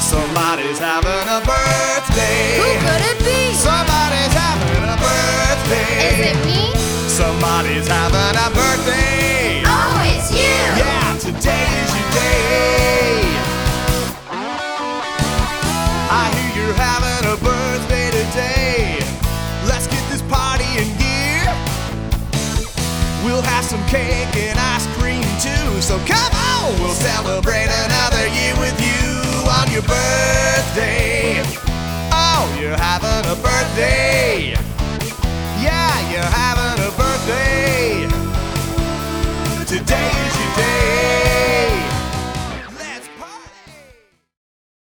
Somebody's having a birthday. Who could it be? Somebody's having a birthday. Is it me? Somebody's having a birthday. Oh, it's you! Yeah, today is your day. I hear you're having a birthday today. Let's get this party in gear. We'll have some cake and ice cream too. So come on, we'll celebrate another year with you on your birthday. Oh, you're having a birthday. Yeah, you're having a birthday. Today is your day.